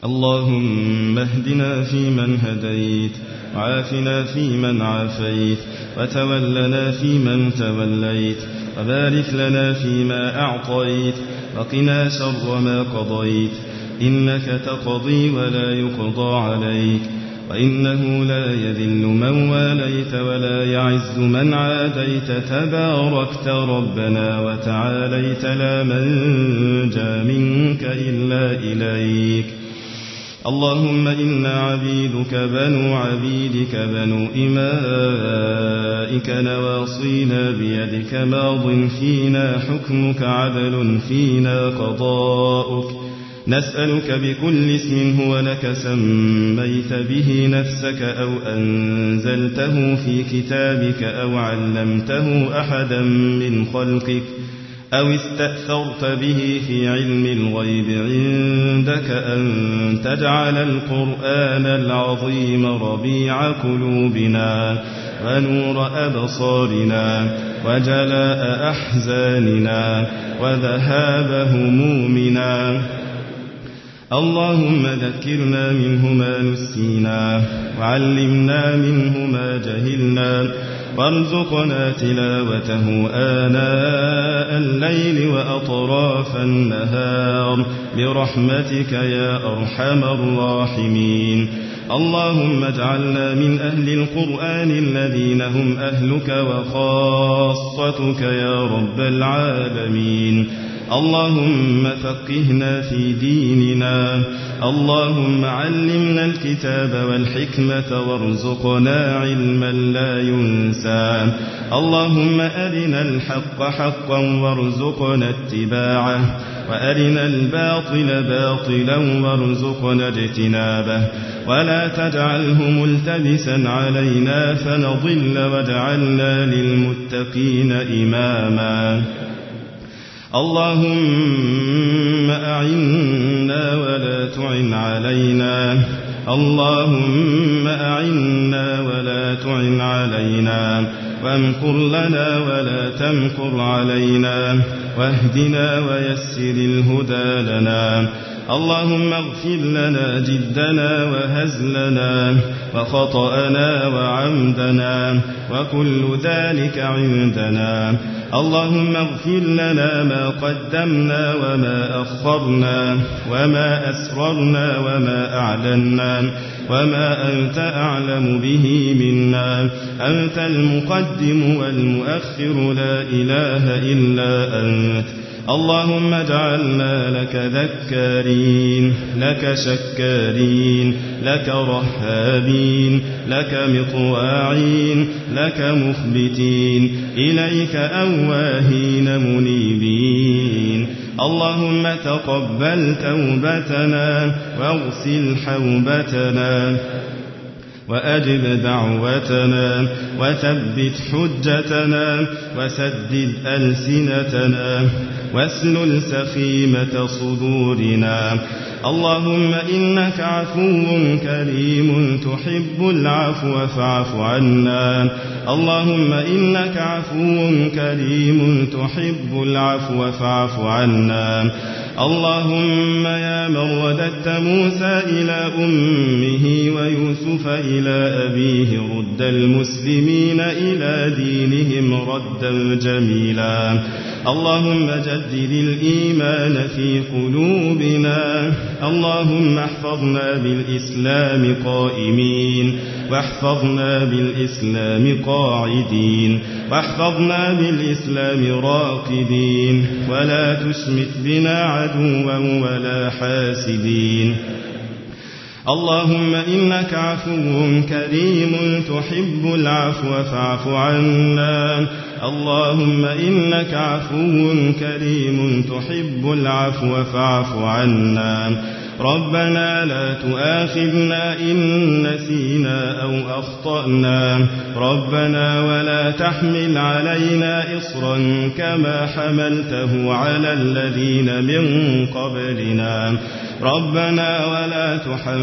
اللهم اهدنا فيمن هديت، وعافنا فيمن عافيت، وتولنا فيمن توليت، وبارك لنا فيما أعطيت، وقنا شر ما قضيت، إنك تقضي ولا يقضى عليك، وإنه لا يذل من واليت ولا يعز من عاديت، تباركت ربنا وتعاليت، لا منجى منك إلا إليك. اللهم إنا عبيدك بنو عبيدك بنو إمائك، نواصينا بيدك، ماض فينا حكمك، عدل فينا قضاؤك، نسألك بكل اسم هو لك سميت به نفسك أو أنزلته في كتابك أو علمته أحدا من خلقك أو استأثرت به في علم الغيب عندك، أن تجعل القرآن العظيم ربيع قلوبنا ونور أبصارنا وجلاء أحزاننا وذهاب همومنا. اللهم ذكرنا منه ما نسينا، وعلمنا منه ما جهلنا، وارزقنا تلاوته آناء الليل وأطراف النهار برحمتك يا أرحم الراحمين. اللهم اجعلنا من أهل القرآن الذين هم أهلك وخاصتك يا رب العالمين. اللهم فقهنا في ديننا، اللهم علمنا الكتاب والحكمة وارزقنا علما لا ينسى. اللهم أرنا الحق حقا وارزقنا اتباعه، وأرنا الباطل باطلا وارزقنا اجتنابه، ولا تجعله ملتبسا علينا فنضل، واجعلنا للمتقين إماما. اللهم أعنا ولا تعن علينا، اللهم أعنا ولا تعن علينا، وامكر لنا ولا تمكر علينا، واهدنا ويسر الهدى لنا. اللهم اغفر لنا جدنا وهزلنا وخطأنا وعمدنا وكل ذلك عندنا. اللهم اغفر لنا ما قدمنا وما أخرنا وما أسررنا وما أعلنا وما أنت أعلم به منا. أنت المقدم والمؤخر، لا إله إلا أنت. اللهم اجعلنا لك ذكارين، لك شكارين، لك رهابين، لك مطواعين، لك مخبتين، إليك أواهين منيبين. اللهم تقبل توبتنا واغسل حوبتنا وأجب دعوتنا وثبت حجتنا وسدد ألسنتنا واسلل سخيمة صدورنا. اللهم إنك عفو كريم تحب العفو فاعف عنا. اللهم إنك عفو كريم تحب العفو فاعف عنا. اللهم يا من رددت موسى إلى أمه ويوسف إلى أبيه، رد المسلمين إلى دينهم ردا جميلا. اللهم جدد الإيمان في قلوبنا. اللهم احفظنا بالإسلام قائمين، واحفظنا بالإسلام قاعدين، واحفظنا بالإسلام راقدين، ولا تشمت بنا عدوا ولا حاسدين. اللهم إنك عفو كريم تحب العفو فاعف عنا. اللهم إنك عفو كريم تحب العفو فاعف عنا. ربنا لا تؤاخذنا إن نسينا أو أخطأنا. ربنا ولا تحمل علينا إصرا كما حملته على الذين من قبلنا. ربنا ولا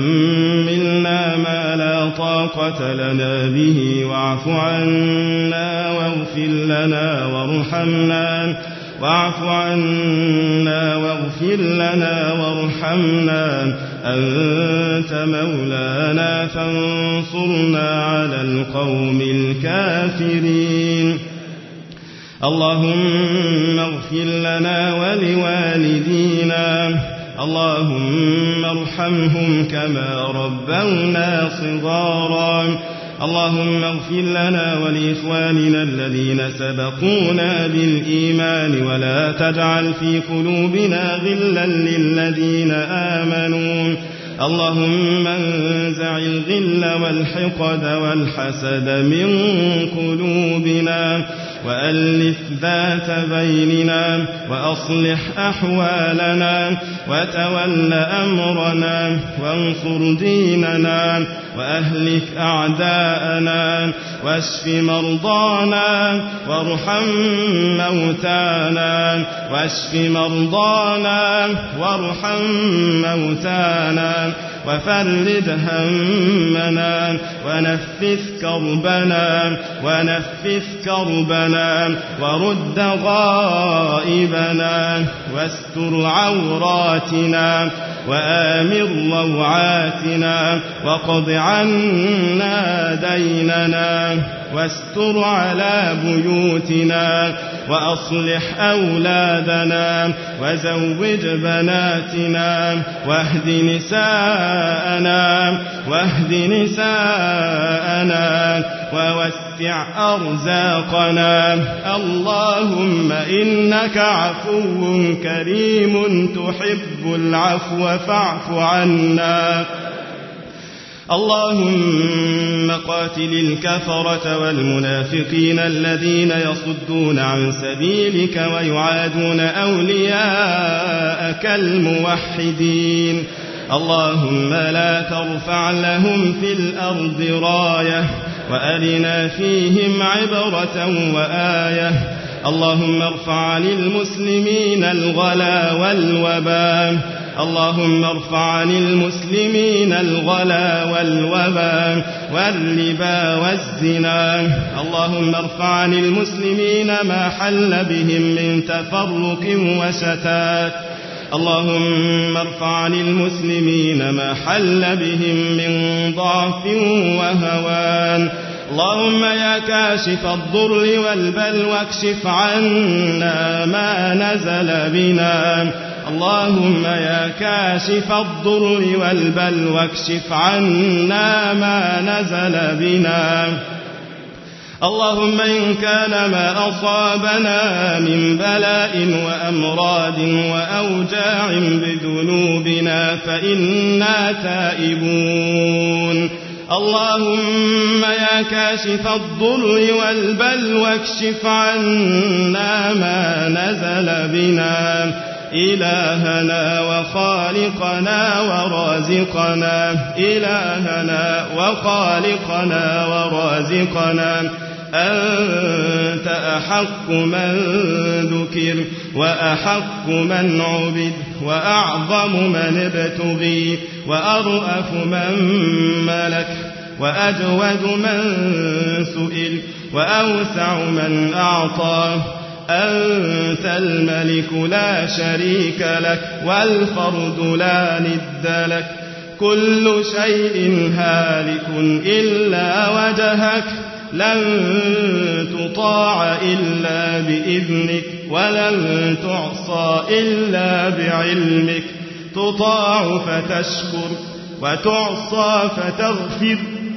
تحملنا ما لا طاقة لنا به، واعف عنا واغفر لنا وارحمنا واعف عنا واغفر لنا وارحمنا أنت مولانا فانصرنا على القوم الكافرين اللهم اغفر لنا ولوالدينا اللهم ارحمهم كما ربونا صغارا اللهم اغفر لنا ولإخواننا الذين سبقونا بالإيمان ولا تجعل في قلوبنا غلا للذين آمنوا اللهم انزع الغل والحقد والحسد من قلوبنا وألف ذات بيننا وأصلح أحوالنا وتول أمرنا وانصر ديننا وأهلك أعداءنا واشف مرضانا وارحم موتانا واشف مرضانا وارحم موتانا وفرج همنا ونفث كربنا ورد غائبنا واستر عوراتنا وآمر روعاتنا وقض عنا ديننا واستر على بيوتنا وأصلح أولادنا وزوج بناتنا واهد نساءنا ووسع أرزاقنا اللهم إنك عفو كريم تحب العفو فاعف عنا اللهم قاتل الكفرة والمنافقين الذين يصدون عن سبيلك ويعادون أولياءك الموحدين اللهم لا ترفع لهم في الأرض راية وأرنا فيهم عبرة وآية اللهم ارفع عن المسلمين الغلا والوباء اللهم ارفع عن المسلمين الغلا والوباء والربا والزنا اللهم ارفع عن المسلمين ما حل بهم من تفرق وشتات اللهم ارفع عن المسلمين ما حل بهم من ضعف وهوان اللهم يا كاشف الضر والبلوى اكشف عنا ما نزل بنا اللهم يا كاشف الضر والبلوى اكشف عنا ما نزل بنا اللهم إن كان ما أصابنا من بلاء وأمراض وأوجاع بذنوبنا فإنا تائبون اللهم يا كاشف الضر والبلوى اكشف عنا ما نزل بنا إلهنا وخالقنا ورازقنا أنت أحق من ذكر وأحق من عبد وأعظم من ابتغي وأرأف من ملك وأجود من سئل وأوسع من أعطى أنت الملك لا شريك لك والفرد لا ند لك كل شيء هالك إلا وجهك لن تطاع إلا بإذنك ولن تعصى إلا بعلمك تطاع فتشكر وتعصى فتغفر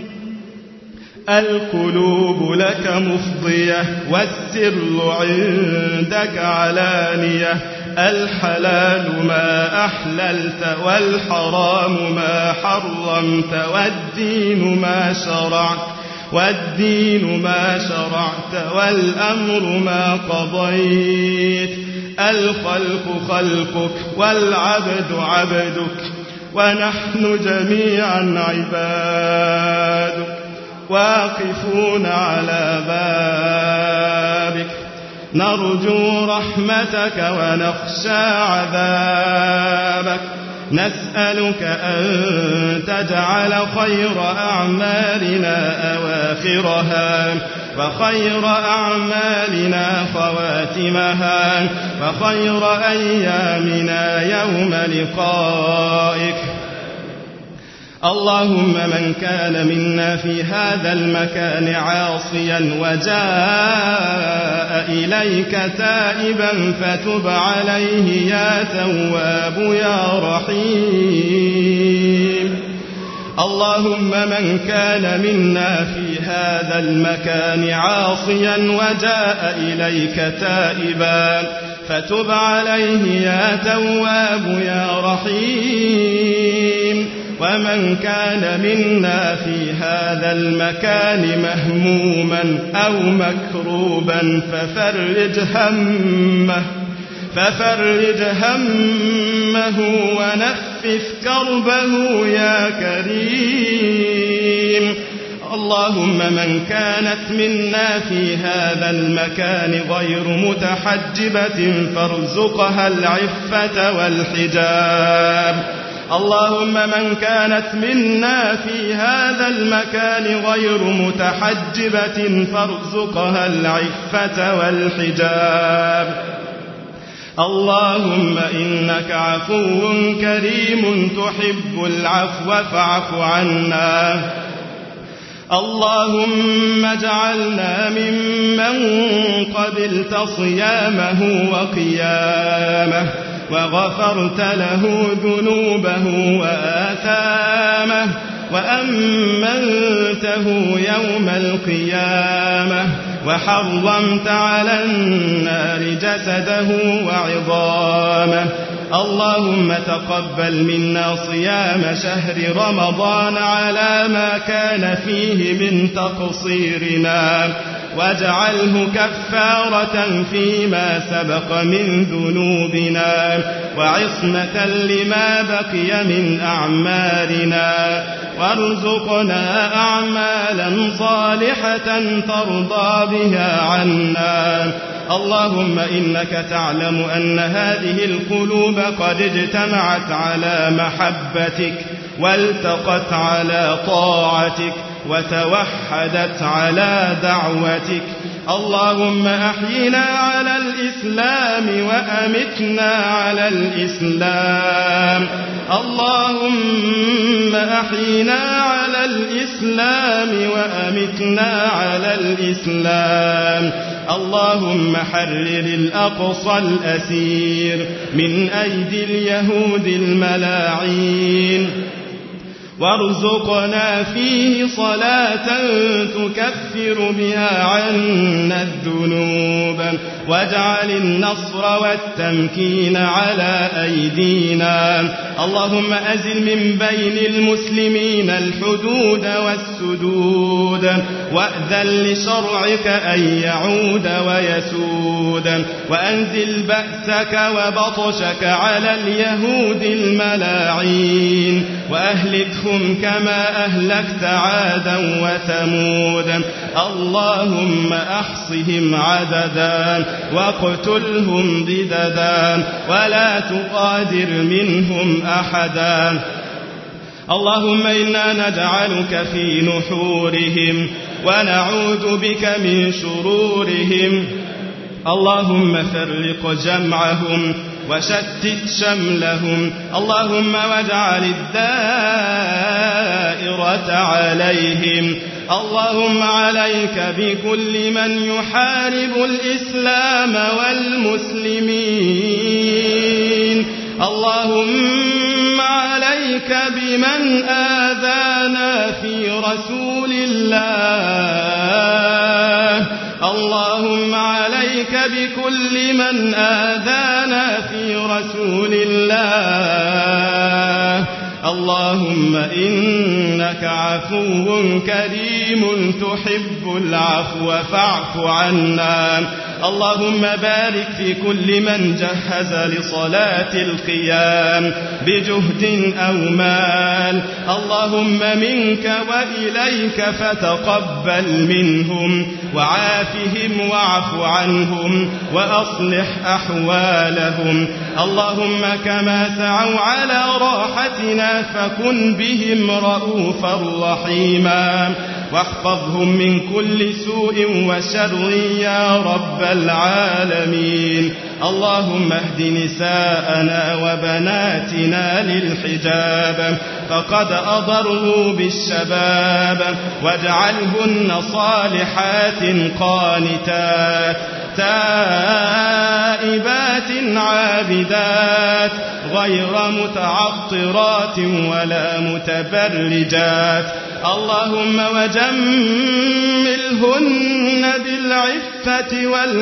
القلوب لك مفضية والسر عندك علانية الحلال ما أحللت والحرام ما حرمت والدين ما شرعت والأمر ما قضيت الخلق خلقك والعبد عبدك ونحن جميعا عبادك واقفون على بابك نرجو رحمتك ونخشى عذابك نسألك أن تجعل خير أعمالنا أواخرها وخير أعمالنا خواتمها وخير أيامنا يوم لقائك. اللهم من كان منا في هذا المكان عاصيا وجاء إليك تائبا فتب عليه يا تواب يا رحيم. اللهم من كان منا في هذا المكان عاصيا وجاء إليك تائبا فتب عليه يا تواب يا رحيم. ومن كان منا في هذا المكان مهموما أو مكروبا ففرج همه ونفث كربه يا كريم. اللهم من كانت منا في هذا المكان غير متحجبة فارزقها العفة والحجاب. اللهم من كانت منا في هذا المكان غير متحجبة فارزقها العفة والحجاب. اللهم إنك عفو كريم تحب العفو فاعف عنا. اللهم اجعلنا ممن قبلت صيامه وقيامه وغفرت له ذنوبه وآثامه وأمنته يوم القيامة وحرمت على النار جسده وعظامه. اللهم تقبل منا صيام شهر رمضان على ما كان فيه من تقصيرنا واجعله كفارة فيما سبق من ذنوبنا وعصمة لما بقي من أعمالنا. وارزقنا أعمالا صالحة ترضى بها عنا. اللهم إنك تعلم أن هذه القلوب قد اجتمعت على محبتك والتقت على طاعتك وتوحدت على دعوتك. اللهم أحينا على الإسلام وأمتنا على الإسلام. اللهم أحينا على الإسلام وأمتنا على الإسلام. اللهم حرر الأقصى الأسير من أيدي اليهود الملاعين وارزقنا فيه صلاة تكفر بها عنا الذنوب واجعل النصر والتمكين على أيدينا. اللهم أزل من بين المسلمين الحدود والسدود وأذن لشرعك أن يعود ويسود وأنزل بأسك وبطشك على اليهود الملاعين وأهلكهم كما أهلكت عادا وثمود. اللهم أحصهم عددا واقتلهم ضددا ولا تغادر منهم أحدا. اللهم إنا نجعلك في نحورهم ونعوذ بك من شرورهم. اللهم فرق جمعهم وشتت شملهم. اللهم واجعل الدائرة عليهم. اللهم عليك بكل من يحارب الإسلام والمسلمين. اللهم عليك بمن آذانا في رسول الله. اللهم عليك بكل من آذانا في رسول الله. اللهم إنك عفو كريم تحب العفو فاعف عنا. اللهم بارك في كل من جهز لصلاة القيام بجهد أو مال. اللهم منك وإليك فتقبل منهم وعافهم واعف عنهم وأصلح أحوالهم. اللهم كما سعوا على راحتنا فكن بهم رؤوفا رحيما. واحفظهم من كل سوء وشر يا رب العالمين. اللهم اهد نساءنا وبناتنا للحجاب فقد أضروا بالشباب، واجعلهن صالحات قانتات تائبات عابدات غير متعطرات ولا متبرجات. اللهم وجملهن بالعفة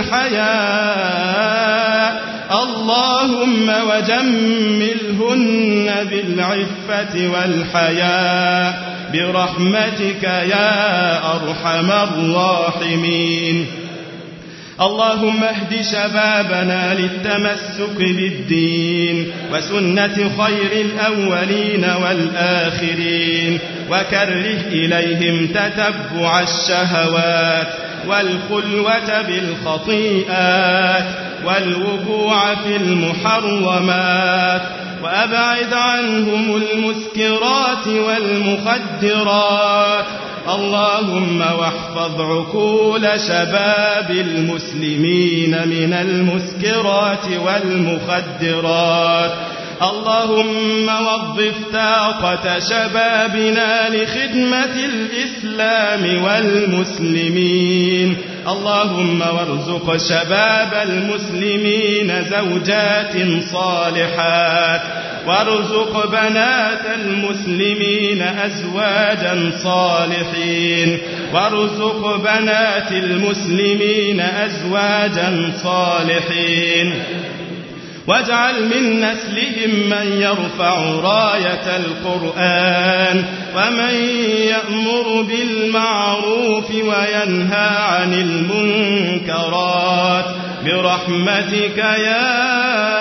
والحياء، اللهم وجملهن بالعفة والحياء برحمتك يا أرحم الراحمين. اللهم اهد شبابنا للتمسك بالدين وسنة خير الأولين والآخرين، وكره إليهم تتبع الشهوات والخلوة بالخطيئات والوقوع في المحرمات، وأبعد عنهم المسكرات والمخدرات. اللهم واحفظ عقول شباب المسلمين من المسكرات والمخدرات. اللهم وظف طاقة شبابنا لخدمة الإسلام والمسلمين. اللهم وارزق شباب المسلمين زوجات صالحات، وارزق بنات المسلمين أزواجا صالحين، وارزق بنات المسلمين أزواجا صالحين، واجعل من نسلهم من يرفع راية القرآن ومن يأمر بالمعروف وينهى عن المنكرات برحمتك يا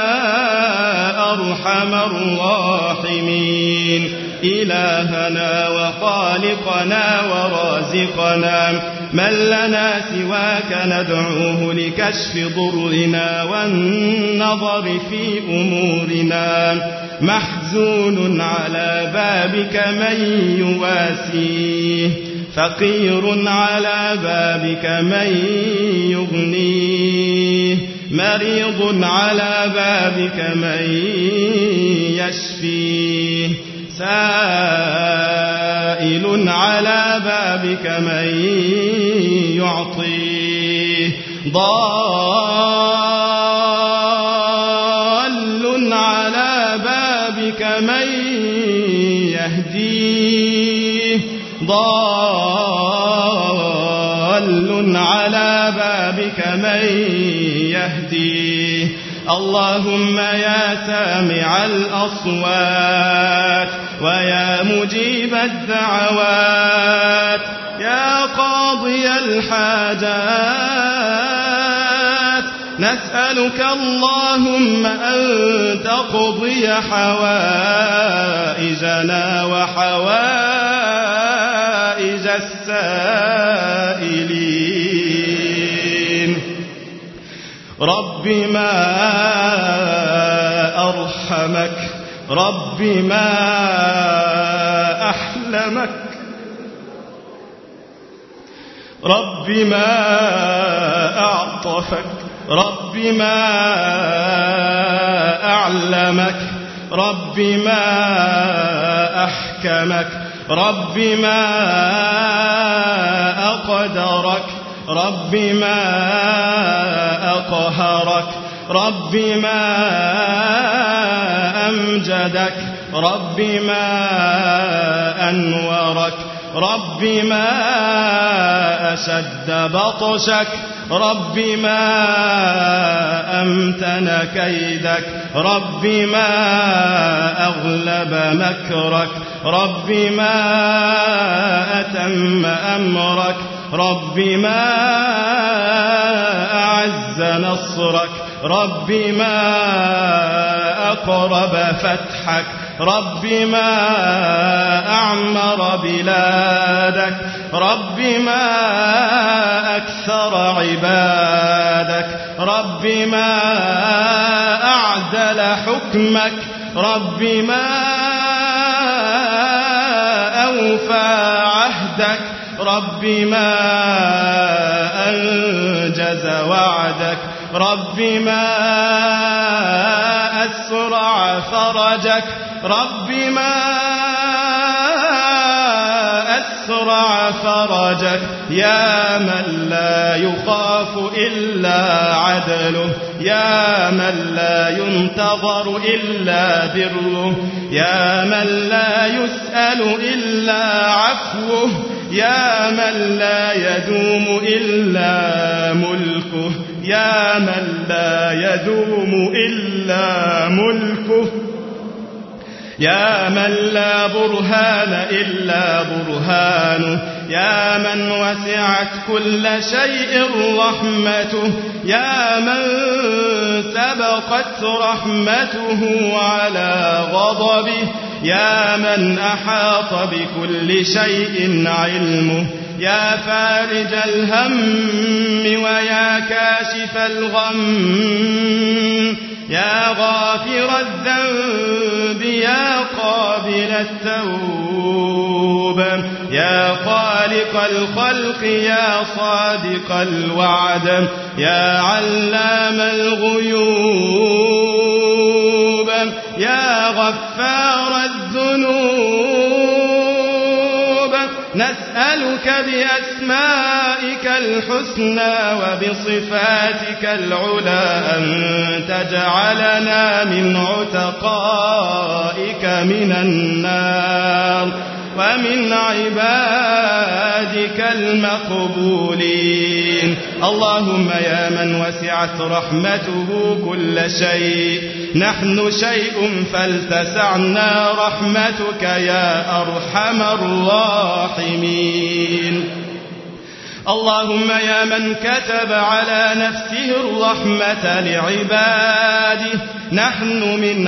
أرحم الراحمين. إلهنا وخالقنا ورازقنا، من لنا سواك ندعوه لكشف ضرنا والنظر في أمورنا، محزون على بابك من يواسيه، فقير على بابك من يغنيه، مريض على بابك من يشفيه، سائل على بابك من يعطيه، ضال على بابك من يهديه، ضال على بابك من يهديه. اللهم يا سامع الأصوات ويا مجيب الدعوات، يا قاضي الحاجات، نسألك اللهم أن تقضي حوائجنا وحوائج السائلين. رب ما أرحمك، رب ما أحلمك، رب ما أعطفك، رب ما أعلمك، رب ما أحكمك، رب ما أقدرك، رب ما أقهرك، رب ما أمجدك، رب ما أنورك، رب ما أشد بطشك، رب ما أمتن كيدك، رب ما أغلب مكرك، رب ما أتم أمرك، رب ما أعز نصرك، رب ما أقرب فتحك، رب ما أعمر بلادك، رب ما أكثر عبادك، رب ما أعدل حكمك، رب ما أوفى عهدك، رب ما أنجز وعدك رب ما أسرع فرجك رب ما أسرع فرجك يا من لا يخاف إلا عدله يا من لا ينتظر إلا بره يا من لا يسأل إلا عفوه يا من لا يدوم إلا ملكه يا من لا يدوم إلا ملكه يا من لا برهان إلا برهانه يا من وسعت كل شيء رحمته يا من سبقت رحمته على غضبه يا من أحاط بكل شيء علمه يا فارج الهم ويا كاشف الغم يا غافر الذنب يا قابل التوب يا خالق الخلق يا صادق الوعد يا علام الغيوب يا غفار الذنوب نسألك بأسمائك الحسنى وبصفاتك العلى أن تجعلنا من عتقائك من النار ومن عبادك المقبولين اللهم يا من وسعت رحمته كل شيء نحن شيء فلتسعنا رحمتك يا أرحم الراحمين اللهم يا من كتب على نفسه الرحمة لعباده نحن من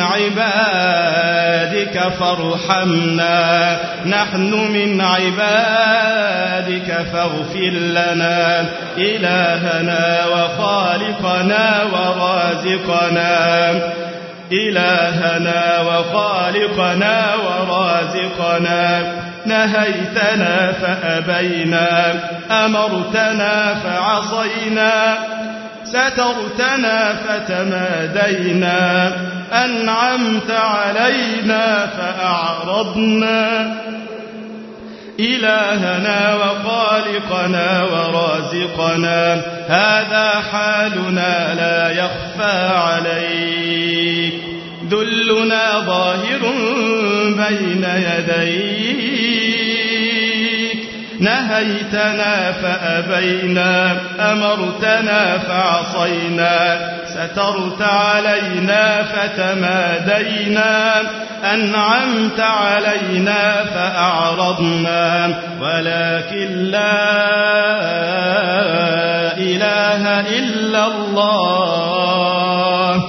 عبادك فارحمنا نحن من عبادك فاغفر لنا إلهنا وخالقنا ورازقنا إلهنا وخالقنا ورازقنا نهيتنا فأبينا أمرتنا فعصينا سترتنا فتمادينا أنعمت علينا فأعرضنا إلهنا وخالقنا ورازقنا هذا حالنا لا يخفى عليك ذلنا ظاهر بين يديك نهيتنا فأبينا أمرتنا فعصينا سترت علينا فتمادينا أنعمت علينا فأعرضنا ولكن لا إله إلا الله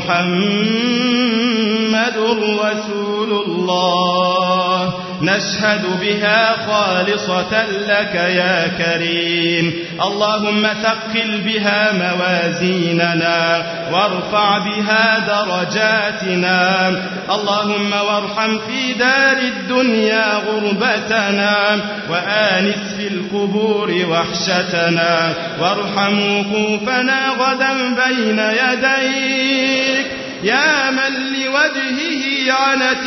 محمد رسول الله نشهد بها خالصة لك يا كريم اللهم ثقل بها موازيننا وارفع بها درجاتنا اللهم وارحم في دار الدنيا غربتنا وآنس في القبور وحشتنا وارحم وقوفنا غدا بين يديك يا من لوجهه عنت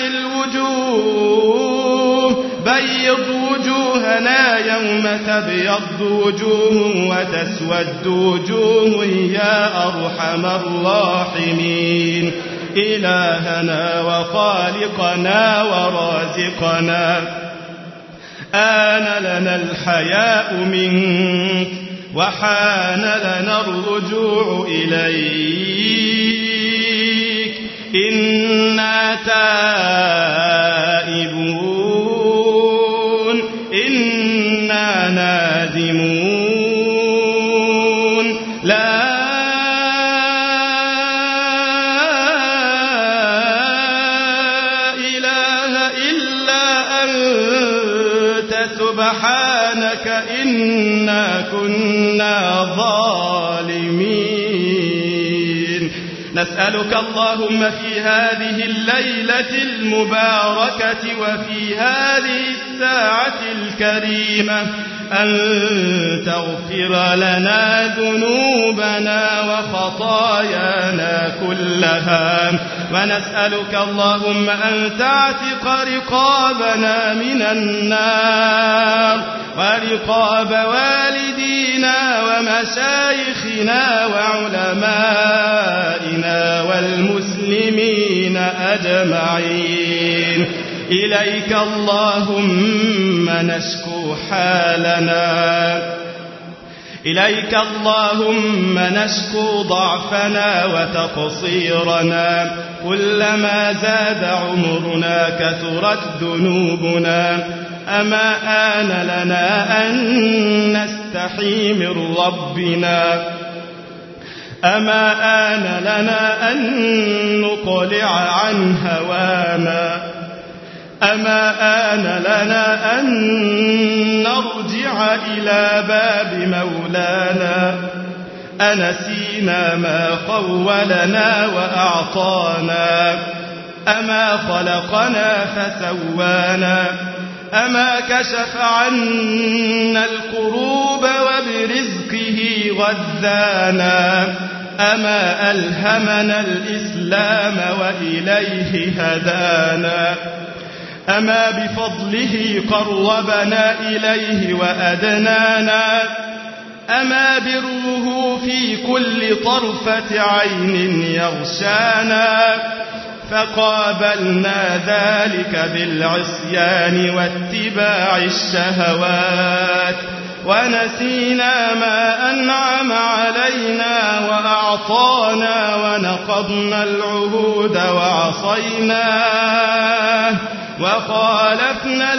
الوجوه بيض وجوهنا يوم تبيض وجوه وتسود وجوه يا أرحم الراحمين إلهنا وخالقنا ورازقنا آن لنا الحياء منك وحان لنا الرجوع إليك إنا تائبون إنا نادمون لا إله إلا أنت سبحانك إنا كنا ظالمين نسألك اللهم في هذه الليلة المباركة وفي هذه الساعة الكريمة أن تغفر لنا ذنوبنا وخطايانا كلها، ونسألك اللهم أن تعتق رقابنا من النار ورقاب والدينا ومشايخنا وعلمائنا والمسلمين أجمعين. إليك اللهم نشكو حالنا، إليك اللهم نشكو ضعفنا وتقصيرنا، كلما زاد عمرنا كثرت ذنوبنا. أما آن لنا أن نستحي من ربنا، أما آن لنا أن نقلع عن هوانا، أما آن لنا أن نرجع إلى باب مولانا. أنسينا ما خولنا وأعطانا، أما خلقنا فسوانا، أما كشف عنا الكروب وبرزقه غذانا، أما ألهمنا الإسلام وإليه هدانا، أما بفضله قربنا إليه وأدنانا، أما بره في كل طرفة عين يغشانا. فقابلنا ذلك بالعصيان واتباع الشهوات، ونسينا ما أنعم علينا وأعطانا، ونقضنا العهود وعصيناه وخالفنا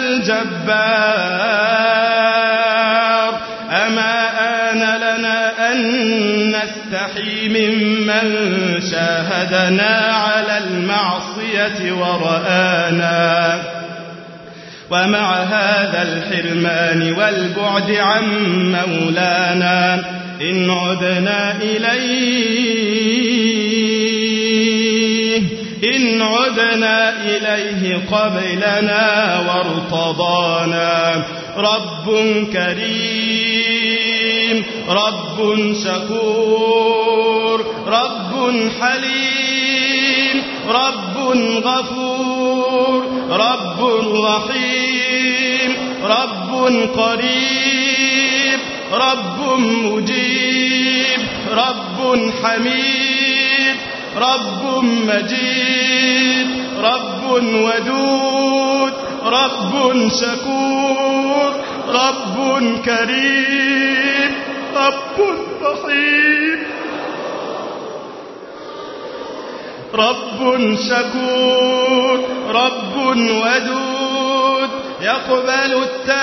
الجبار. أما آن لنا أن نستحي ممن شاهدنا على المعصية ورآنا. ومع هذا الحرمان والبعد عن مولانا إن عدنا إليه قبلنا وارتضانا. رب كريم، رب شكور، رب حليم، رب غفور، رب رحيم، رب قريب، رب مجيب، رب حميد، رب مجيد، رب ودود، رب شكور، رب كريم، رب رحيم، رب شكور، رب ودود، يقبل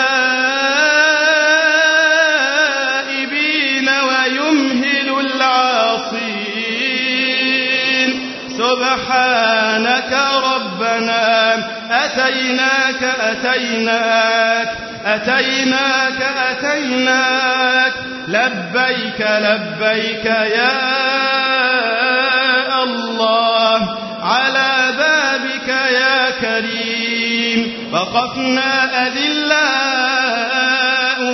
التائبين ويمهل العاصين. سبحانك ربنا أتيناك أتيناك أتيناك أتيناك، لبيك لبيك يا الله، على بابك يا كريم. وقفنا أذلاء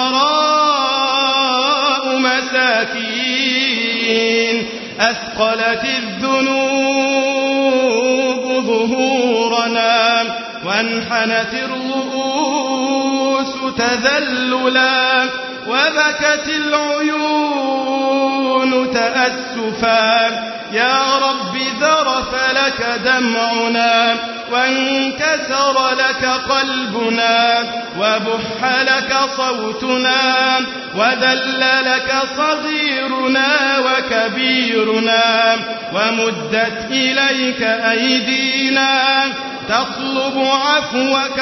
فقراء مساكين، أثقلت الذنوب ظهورنا، وانحنت الرؤوس تذللا، وبكت العيون تأسفا. يا رب ذرف لك دمعنا، وانكسر لك قلبنا، وبح لك صوتنا، وذل لك صغيرنا وكبيرنا، ومدت إليك أيدينا تطلب عفوك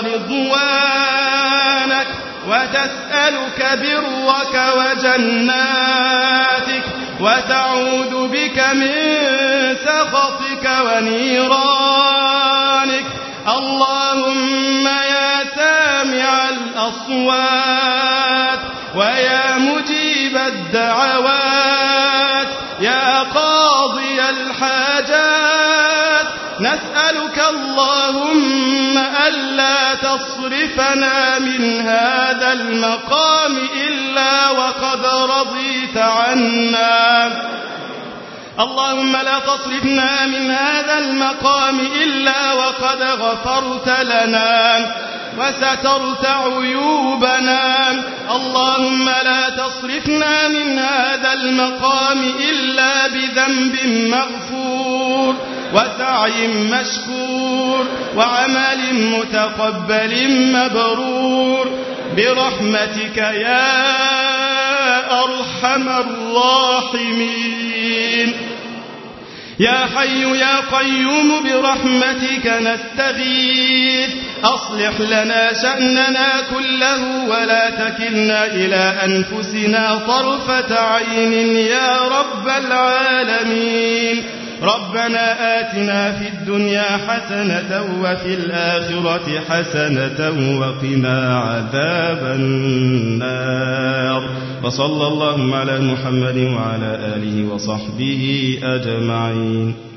ورضوانك، وتسألك برك وجناتك، وتعوذ بك من سخطك ونيرانك. اللهم يا سامع الأصوات، ويا مجيب الدعوات، يا قاضي الحاجات، نسألك اللهم اللهم ألا تصرفنا من هذا المقام إلا وقد رضيت عنا. اللهم لا تصرفنا من هذا المقام إلا وقد غفرت لنا وسترت عيوبنا. اللهم لا تصرفنا من هذا المقام إلا بذنب مغفور وسعي مشكور وعمل متقبل مبرور برحمتك يا أرحم الراحمين. يا حي يا قيوم برحمتك نستغيث أصلح لنا شأننا كله ولا تكلنا إلى أنفسنا طرفة عين يا رب العالمين. ربنا آتنا في الدنيا حسنة وفي الآخرة حسنة وقنا عذاب النار. وصلى الله على محمد وعلى آله وصحبه أجمعين.